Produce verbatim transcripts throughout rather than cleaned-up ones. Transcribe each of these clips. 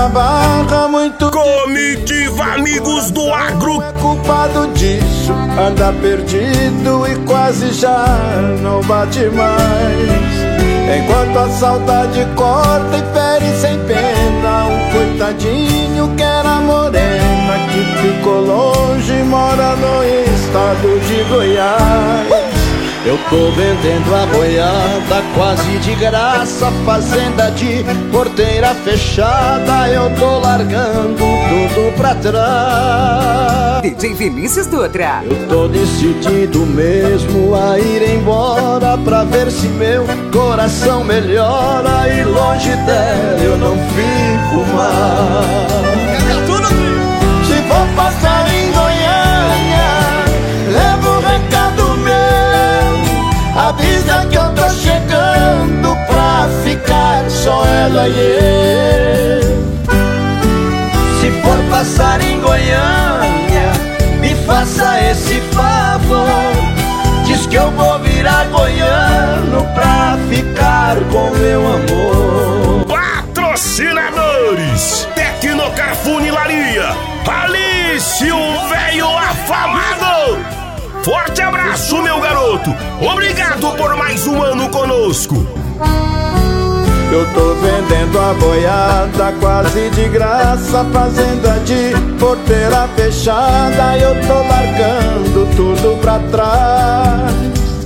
na barra muito. Comitiva Amigos do Agro. É culpado disso, anda perdido e quase já não bate mais. Enquanto a saudade corta e fere sem pena um coitadinho que era morena, que ficou longe e mora no estado de Goiás. Eu tô vendendo a boiada quase de graça, fazenda de porteira fechada, eu tô largando tudo pra trás. D J Vinícius Dutra. Eu tô decidido mesmo a ir embora pra ver se meu coração melhora e longe dela eu não fico mais. Se for passar em Goiânia, leva um recado meu, avisa que eu tô chegando pra ficar só ela e eu. Se for passar em Goiânia, me faça esse favor, diz que eu vou virar goiano pra ficar com meu amor. Patrocinadores: Tecnocar Funilaria, Alice, o velho afamado. Forte abraço, meu garoto. Obrigado por mais um ano conosco. Eu tô vendendo a boiada quase de graça, fazenda de porteira fechada, eu tô largando tudo pra trás.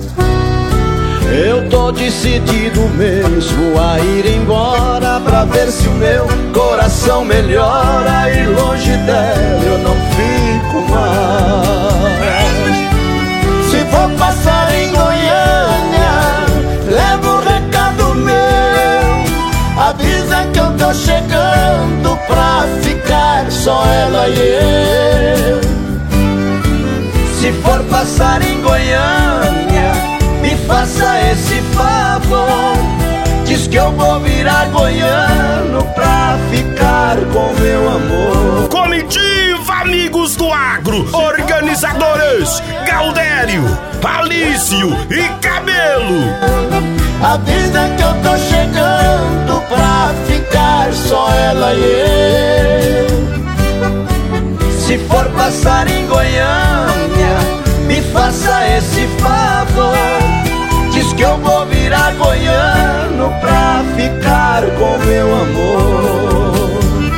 Eu tô decidido mesmo a ir embora pra ver se o meu coração melhora e longe dela eu não fico mais. Se for passar em Goiânia, leva um recado meu, avisa que eu tô chegando pra ficar só ela e eu. Se for passar em Goiânia, me faça esse favor, diz que eu vou virar goiano pra ficar com meu amor. Comitiva Amigos do Agro, organizadores Galdério, Alício e Cabelo. Avisa que eu tô chegando pra ficar só ela e eu. Se for passar em Goiânia, me faça esse favor, diz que eu vou virar goiano pra ficar com meu amor.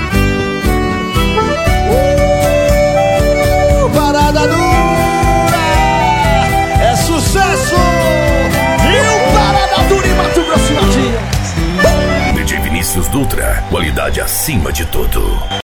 Uh, parada dura é sucesso! E o Parada Dura em Mato Grosso e Matias. D J Vinícius Dutra, qualidade acima de tudo.